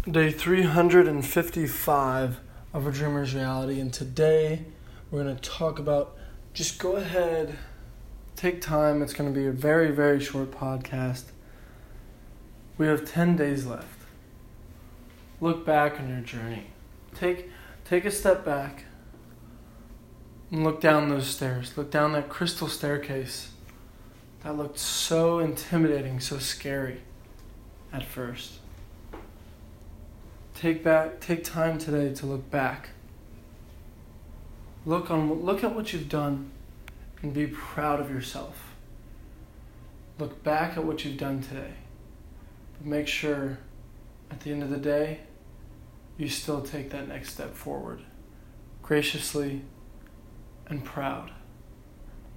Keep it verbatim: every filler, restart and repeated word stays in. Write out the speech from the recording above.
Day three hundred fifty-five of A Dreamer's Reality, and today we're going to talk about, just go ahead, take time, it's going to be a very, very short podcast. We have ten days left. Look back on your journey. Take, take a step back and look down those stairs. Look down that crystal staircase that looked so intimidating, so scary at first. Take back, take time today to look back. Look on, look at what you've done and be proud of yourself. Look back at what you've done today. But make sure at the end of the day, you still take that next step forward, graciously and proud.